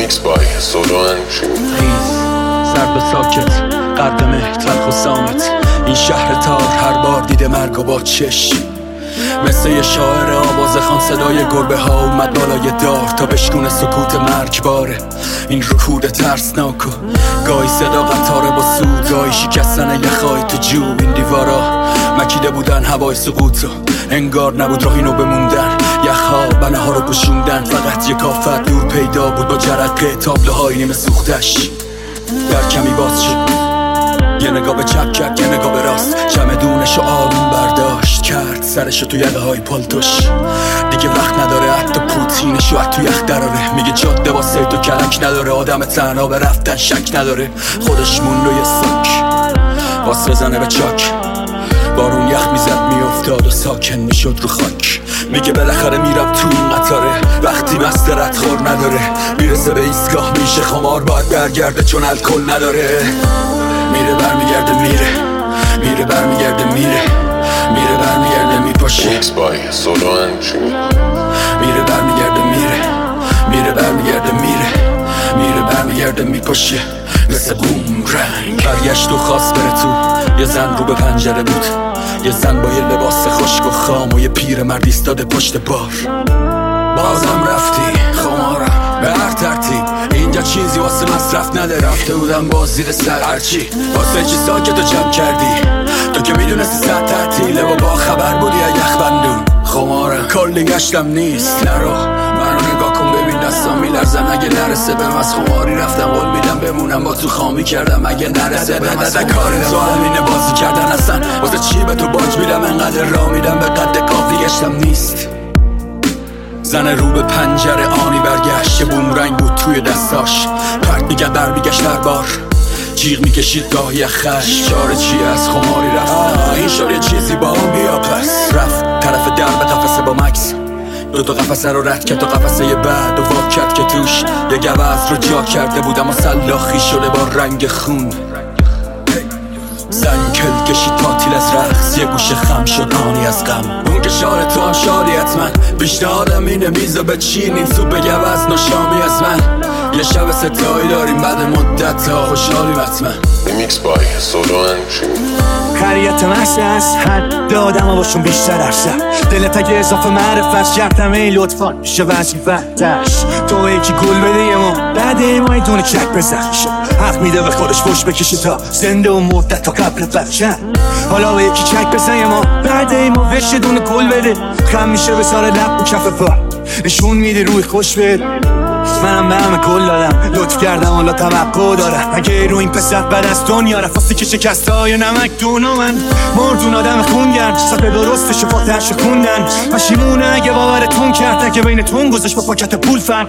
Remix by Solo and Jimmy. سرد و ساکت، غرق مه، تلخ و صامت. این شهر تار هر بار دیده مرگ و با چش. مثل یه شاعر آوازه خوان صدای گربه ها اومد بالای دار تا بشکونه سکوت مرگباره. این رکود ترسناک و گاهی صدا قطاره با سود، گاهی شکستن یخای تو جو. این دیوارا مکیده بودن هوای سقوط و انگار نبود راه اینو بموندن. یخها بنه ها رو پوشوندن، فقط یک آفت دور پیدا بود با جرقه تابلوهای نیمه سوختش. در کمی باز شد، یه نگاه به چپ کرد، یه نگاه به راست، چمدونشو آروم برداشت کرد، سرشو تو یقه های پالتوش. دیگه وقت نداره حتی پوتینشو از تو یخ دراره. میگه جاده واسه تو کلک نداره، آدم تنها به رفتن شک نداره. خودش مون روی ساک واس بزنه به چاک، بارون یخ میزد میافتاد و ساکن میشد رو خاک. میگه بالاخره میرم تو این قطاره، وقتی مست ردخور نداره. میرسه به ایستگاه میشه خمار، باید برگرده چون الکل نداره. میره برمیگرده میره، میره برمیگرده میره، میره برمیگرده میپاشه. Remix by Solo and Jimmy. میره برمیگرده میره، میره برمیگرده میره، میره برمیگرده میپاشه. مثل بومرنگ برگشت و خواست بره تو. یه زن رو به پنجره بود، یه زن با یه لباس خشک و خام و یه پیر مرد ایستاده پشت بار. بازم رفتی خمارم به هر ترتیب، اینجا چیزی واسه مصرف نده. رفته بودم باز زیر سر هرچی، واسه چی ساکت و جمع کردی؟ تو که میدونستی ساعت تعطیله و با خبر بودی یخ بندون. خمارم کلی گشتم نیست، نرو منو نگاه کن ببین دستام میلرزم. اگه نرسه بهم از خماری رفتم قول میدم بمونم با تو خامی کردم. اگه نرسه بهم از کار تو همینه بازی کردن اصلا. واسه چی به تو باج میدم انقدر راه میدم به قد کافی گشتم نیست. زن رو به پنجره آنی برگشت، بومرنگ بود توی دستاش. پرت میگرد برمیگشت هر بار، جیغ میکشید گاهی خش. چاره چی از خماری رفتن، این شد یه چیزی با اون بیا پس. رفت طرف در به قفسه با مکس، دوتا قفسه رو رد کرد تا قفسه بعد و وا کرد که توش یه گوز رو جا کرده بود اما سلاخی شده با رنگ خون. زن کل کشید پاتیل از رقص، یه گوشه خم شد آنی از غم. اون که شار تو هم شاری حتما، پیشنهادم اینه میزو بچینین سوپ گوز نوشامی از من. یه شب ستایی داریم بعد مدت ها، خوشحالیم حتما. Remix by Solo and Jimmy. خریت محصه از حد دادم و باشون بیشتر ارسم. دلت اگه اضافه معرفت کردم ای لطفا میشه وظیفتش. تو یکی گل بده یه ما بعد ما یه دونه چک بزن شد. حق میده به خودش فوش بکشه تا زنده و مدت تا قبل بچن. حالا به یکی چک بزن یه ما بعد ما وش دونه گل بده. خم میشه به سار لب و کف پا نشون میده روی خوش بده. منم به همه گل دادم لطف کردم حالا توقع دارم. اگه رو این پسر بعد از دنیا رفاستی که شکستای نمک دونو من مردون آدم خونگرد. سطح درستش و فاتحش خوندن پشیمونه اگه باورتون کرد. اگه بینتون گذاشت با پاکت پول فرق،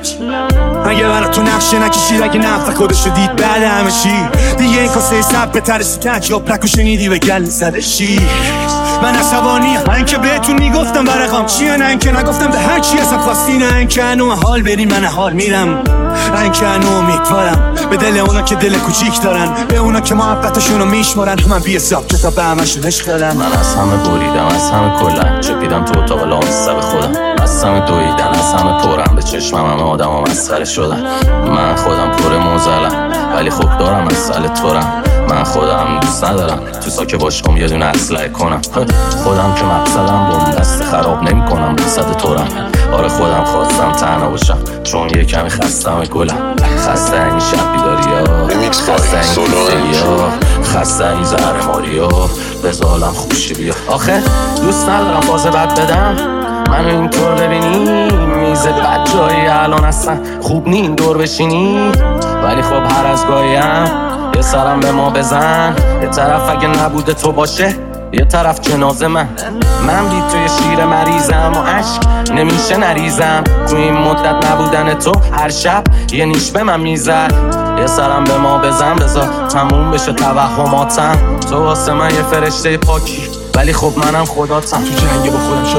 اگه براتون نقشه نکشید، اگه نفت خودشو دید بعد همه چی. دیگه این کاسه سب به ترسی تجاب نکو شنیدی به گل زده شیر. من عصبانیم، من که بهتون میگفتم برقام چیه، نه اینکه نگفتم به هر چی اصلا خواستی. نه اینکه انو حال برین من حال میرم، نه اینکه انو امیدوارم به دل اونا که دل کوچیک دارن، به اونا که محبتشونو میشمارن. من بی حساب کتاب به همشون عشق دارم. من از همه بریدم، از همه کلن چپیدم تو اتاق لامصب خودم. از همه دویدن، از همه پرم به چشمم همه آدم ها مسخره شدن. من خودم پر موزلم ولی خوب دارم مسئله تورم. من خودم دوست ندارم تو ساکه باشم یه دونه اسلحه کنم. خودم که مقصدم بومبست خراب نمی کنم مقصد تورم. آره خودم خواستم تنها باشم چون یه کمی خستم گلم. خسته این شب بیداری ها، خسته این کیفه ها، خسته این زهرماری ها، بزالم خوشی بیا. آخه دوست ندارم فاز بد بدم، منو اینطور ببینی میز بد جایی الان اصلا خوب نی این دور بشینی. ولی خب هر از گاهیم یه سرم به ما بزن. یه طرف اگه نبوده تو باشه، یه طرف جنازه من بید توی شیر مریضم و عشق نمیشه نریزم. تو این مدت نبودن تو هر شب یه نیش به من میزد. یه سرم به ما بزن بذار تموم بشه توهماتم. تو واسه من یه فرشته پاکی ولی خب منم خداتم. تو جنگ با خودم شدم جان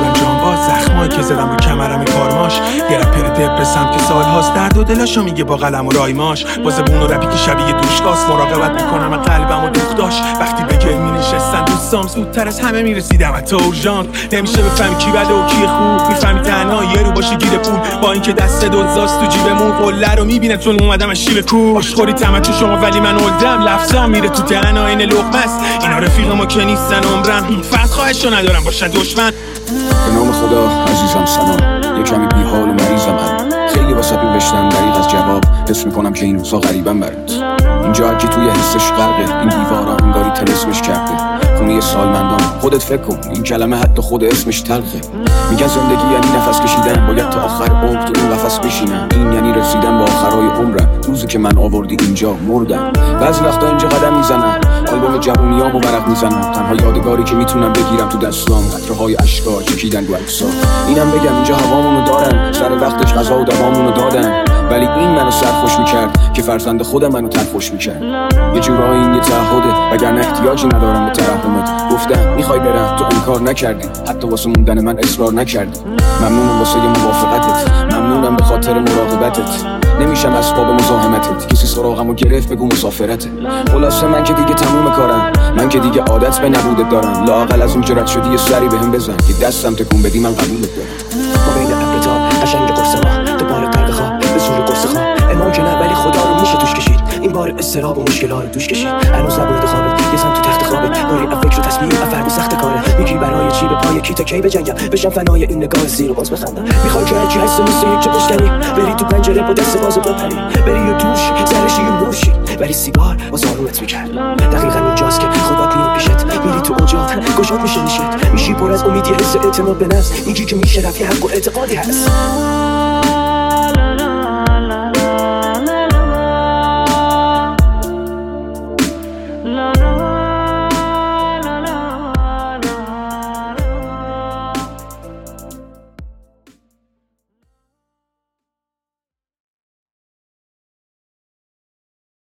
آواز زخمایی که زدم رو کمرم کارماش یه رپر دپرسم که سالهاست درد و دلاشو میگه با قلم و رایماش با زبون و رپی که شبیه دوشگاست مراقبت میکنم قلبم و دوخت داشت وقتی به گل مینشستن دوستام زودتر از همه میرسیدم حتی اورژانت نمیشه بفهمی کی بده و کی خوب میفهمی تنها یه رو باشه گیر پول با اینکه دست دزداست تو جیبمون قله رو میبینه چون اومدم از شیب کو آشخوری تمچو شما ولی من اولدم لفظام میره تو دهن آین لقمه است اینا رفیق ما که نیستن عمرم فقط خواهشو ندارم باشن دشمن به نام خدا عزیزم سلام یه کمی بیحال و مریضم خیلی واسه نوشتم دریغ از جواب حس میکنم که این روزا غریبم برات اینجا هرکی توی حسش غرقه این دیوارا انگاری طلسمش کرده خونه سالمندان خودت فکر کن این کلمه حتی خود اسمش تلخه میگن زندگی یعنی نفس کشیدن باید تا آخر عمر تو این قفس بشینم این یعنی رسیدن به آخرای عمرم روزی که من آوردی اینجا مردم بعضی وقتا اینجا قدم میزنم آلبوم جوونیامو ورق میزنم تنها یادگاری که میتونم بگیرم تو دستام قطره‌های اشکا چکیدن رو عکس‌ها اینم بگم اینجا هوامونو دارن سر وقتش غذا و دوامونو دادن ولی این منو سرخوش میکرد که فرزند خودم منو ترخوش میکرد یه جورایی این یه تعهده وگرنه احتیاجی ندارم به ترحمت گفتم میخوای برم تو انکار نکردی حتی واسه موندن من اصرار نکردی ممنونم واسه موافقتت ممنونم به خاطر مراقبتت نمیشم اسباب مزاحمتت کسی سراغمو گرفت بگو مسافرته خلاصه من که دیگه تموم کارم من که دیگه عادت به نبودت دارم لااقل از اینجا رد شدی یه سری بهم بزن که دستم تکون بدی من قبولت دارم ما بین ابرتا قشنگ قرص ما دوباره غرق خواب به زور قرص خواب امان که نه ولی خدا رو میشه توش کشید این بار استراب و مشکل‌ها رو دوش کشید هنوز نبرده خوابت یه زن تو تخت خوابت باری فکر و تصمیم فرد سخت کاره میگی برای چی به پای کی تا کی بجنگم بشم فنای این نگاه زیر و باز بخندم میخوای که هرچی هست مثل یک بشکنی بری تو پنجره با دست باز بپری بری و دوش سرشی و نوشی ولی سیگار باز آرومت میکرد دقیقاً اینجاست که خدا میاد پیشت میری تو اوجات گشاد میشه میشی پر از امیدی حس اعتماد به نفس میگی که میشه رفی حق و اعتقادی هست